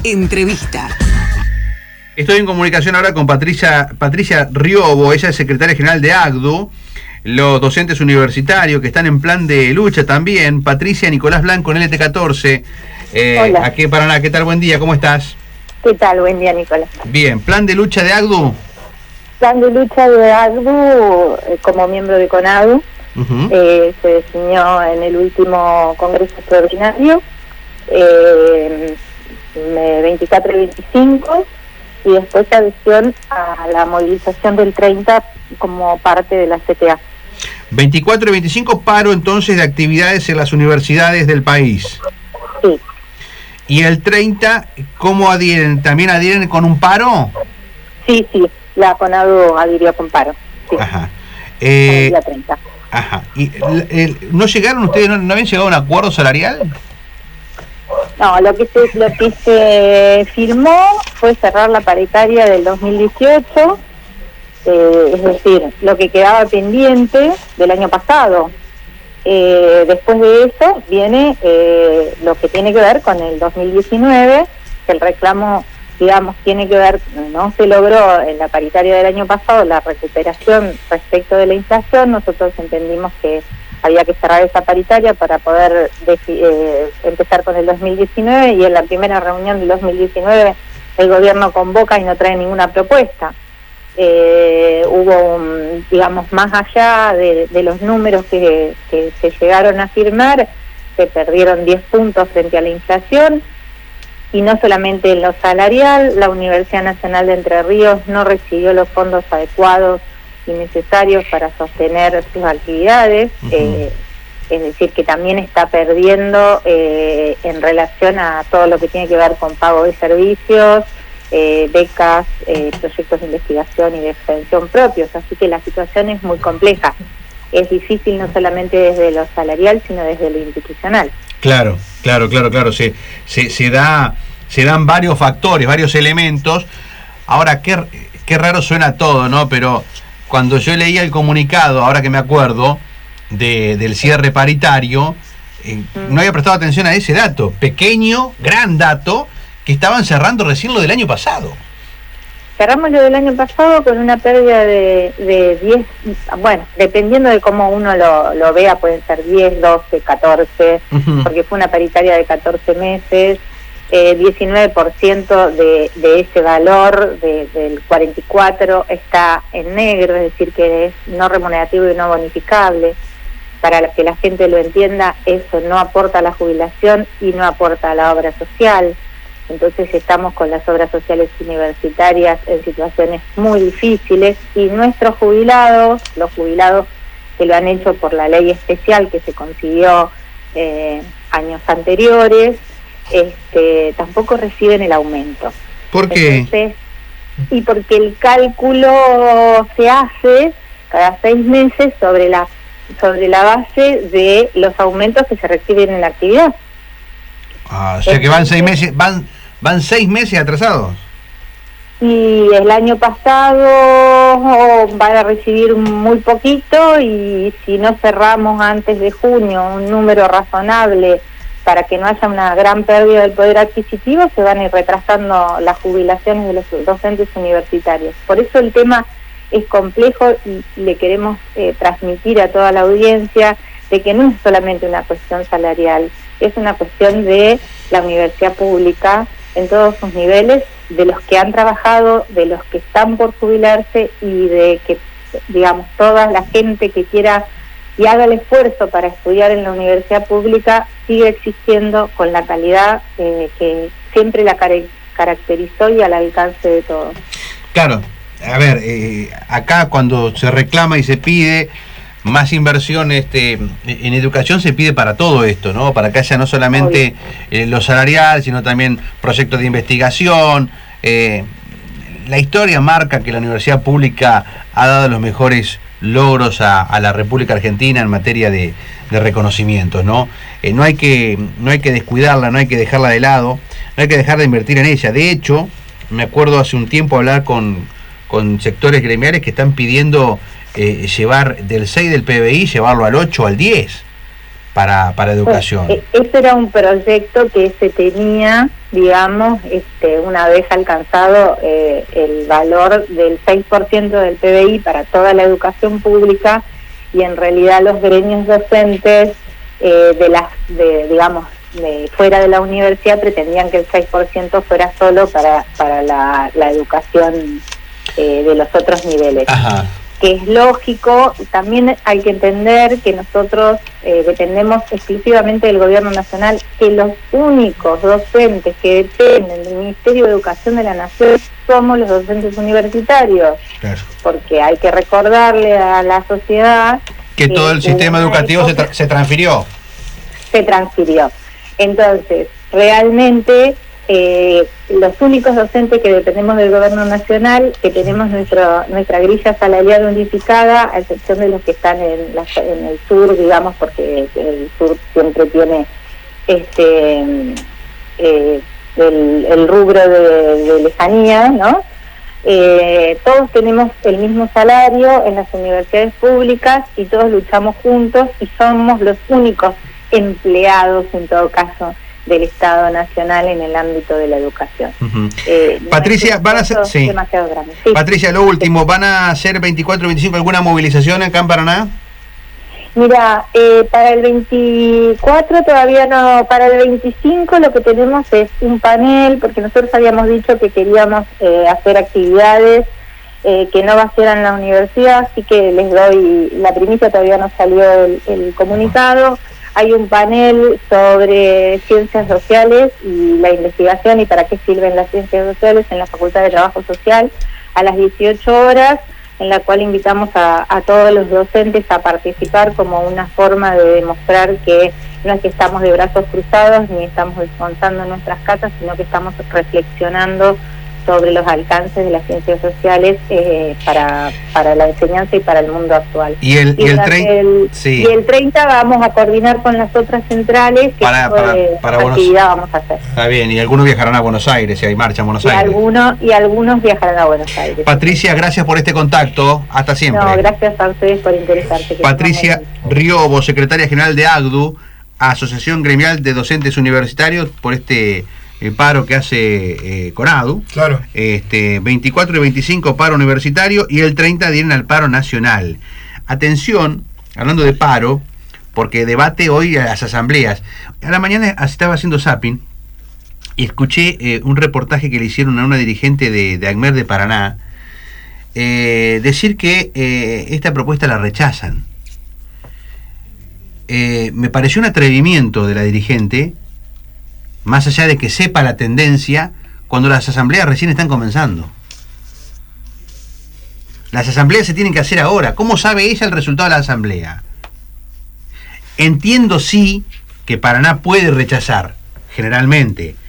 Entrevista. Estoy en comunicación ahora con Patricia Riobo, ella es secretaria general de ACDU, los docentes universitarios que están en plan de lucha también. Patricia, Nicolás Blanco en LT14, Hola. aquí en Paraná. ¿Qué tal? Buen día, ¿cómo estás? ¿Qué tal? Buen día, Nicolás. Bien, ¿plan de lucha de ACDU? Plan de lucha de ACDU como miembro de CONADU. Se definió en el último Congreso Extraordinario, 24 y 25, y después adhesión a la movilización del 30 como parte de la CTA. 24 y 25, paro entonces de actividades en las universidades del país. Sí. ¿Y el 30, cómo adhieren? ¿También adhieren con un paro? Sí, la CONADU adhirió con paro. Sí. Ajá. El día 30. Ajá. ¿Y no llegaron ustedes, no habían llegado a un acuerdo salarial? No, lo que se firmó fue cerrar la paritaria del 2018, es decir, lo que quedaba pendiente del año pasado. Después de eso viene lo que tiene que ver con el 2019, que el reclamo, digamos, tiene que ver, no se logró en la paritaria del año pasado la recuperación respecto de la inflación. Nosotros entendimos que había que cerrar esa paritaria para poder empezar con el 2019, y en la primera reunión del 2019 el gobierno convoca y no trae ninguna propuesta. Hubo, digamos, más allá de los números que se llegaron a firmar, se perdieron 10 puntos frente a la inflación, y no solamente en lo salarial. La Universidad Nacional de Entre Ríos no recibió los fondos adecuados y necesarios para sostener sus actividades, es decir, que también está perdiendo en relación a todo lo que tiene que ver con pago de servicios, becas, proyectos de investigación y de extensión propios. Así que la situación es muy compleja. Es difícil no solamente desde lo salarial, sino desde lo institucional. Claro. Se dan varios factores, varios elementos. Ahora, qué raro suena todo, ¿no? Pero cuando yo leía el comunicado, ahora que me acuerdo, del cierre paritario, no había prestado atención a ese dato, pequeño, gran dato, que estaban cerrando recién lo del año pasado. Cerramos lo del año pasado con una pérdida de 10, bueno, dependiendo de cómo uno lo vea, pueden ser 10, 12, 14, porque fue una paritaria de 14 meses, 19% de ese valor del 44 está en negro, es decir, que es no remunerativo y no bonificable. Para que la gente lo entienda, eso no aporta a la jubilación y no aporta a la obra social. Entonces estamos con las obras sociales universitarias en situaciones muy difíciles, y nuestros jubilados, los jubilados que lo han hecho por la ley especial que se consiguió años anteriores, tampoco reciben el aumento. ¿Por qué? Entonces, y porque el cálculo se hace cada 6 meses sobre la base de los aumentos que se reciben en la actividad. O sea que van 6 meses, van 6 meses atrasados. Y el año pasado van a recibir muy poquito, y si no cerramos antes de junio un número razonable para que no haya una gran pérdida del poder adquisitivo, se van a ir retrasando las jubilaciones de los docentes universitarios. Por eso el tema es complejo, y le queremos transmitir a toda la audiencia de que no es solamente una cuestión salarial, es una cuestión de la universidad pública en todos sus niveles, de los que han trabajado, de los que están por jubilarse, y de que, digamos, toda la gente que quiera y haga el esfuerzo para estudiar en la universidad pública sigue existiendo con la calidad que siempre la caracterizó y al alcance de todos. Claro, a ver, acá cuando se reclama y se pide más inversión en educación, se pide para todo esto, ¿no? Para que haya no solamente lo salarial, sino también proyectos de investigación. La historia marca que la universidad pública ha dado los mejores logros a la República Argentina en materia de reconocimientos, ¿no? No hay que descuidarla, no hay que dejarla de lado, no hay que dejar de invertir en ella. De hecho, me acuerdo hace un tiempo hablar con sectores gremiales que están pidiendo llevar del 6 del PBI, llevarlo al 8, al 10. para educación. Ese era un proyecto que se tenía, digamos, una vez alcanzado el valor del 6% del PBI para toda la educación pública, y en realidad los gremios docentes digamos, fuera de la universidad pretendían que el 6% fuera solo para la educación de los otros niveles. Ajá. Que es lógico. También hay que entender que nosotros dependemos exclusivamente del gobierno nacional, que los únicos docentes que dependen del Ministerio de Educación de la Nación somos los docentes universitarios. Claro. Porque hay que recordarle a la sociedad que todo el sistema educativo se transfirió. Se transfirió. Entonces, realmente los únicos docentes que dependemos del gobierno nacional, que tenemos nuestra grilla salarial unificada, a excepción de los que están en el sur, digamos, porque el sur siempre tiene el rubro de lejanía, ¿no? Todos tenemos el mismo salario en las universidades públicas y todos luchamos juntos y somos los únicos empleados, en todo caso, del Estado Nacional en el ámbito de la educación. Patricia, van a hacer... Sí. Demasiado grande. Sí. Patricia, lo último, ¿van a hacer 24 y 25 alguna movilización acá en Paraná? Mira, para el 24 todavía no, para el 25 lo que tenemos es un panel, porque nosotros habíamos dicho que queríamos hacer actividades que no vacieran la universidad, así que les doy la primicia, todavía no salió el comunicado. Hay un panel sobre ciencias sociales y la investigación y para qué sirven las ciencias sociales en la Facultad de Trabajo Social a las 18 horas, en la cual invitamos a todos los docentes a participar como una forma de demostrar que no es que estamos de brazos cruzados ni estamos descansando en nuestras casas, sino que estamos reflexionando sobre los alcances de las ciencias sociales para la enseñanza y para el mundo actual. Y el 30 vamos a coordinar con las otras centrales que para actividad vamos a hacer. Está bien, y algunos viajarán a Buenos Aires, si hay marcha en Buenos Aires. Algunos viajarán a Buenos Aires. Patricia, gracias por este contacto, hasta siempre. No, gracias a ustedes por interesarse. Patricia Riobo, secretaria general de AGDU, Asociación Gremial de Docentes Universitarios, por este paro que hace CONADU. Claro. 24 y 25 paro universitario y el 30 vienen al paro nacional. Atención, hablando de paro, porque debate hoy a las asambleas. A la mañana estaba haciendo zapping y escuché un reportaje que le hicieron a una dirigente de ACMER de Paraná decir que esta propuesta la rechazan. Me pareció un atrevimiento de la dirigente, más allá de que sepa la tendencia, cuando las asambleas recién están comenzando. Las asambleas se tienen que hacer ahora. ¿Cómo sabe ella el resultado de la asamblea? Entiendo sí que Paraná puede rechazar, generalmente,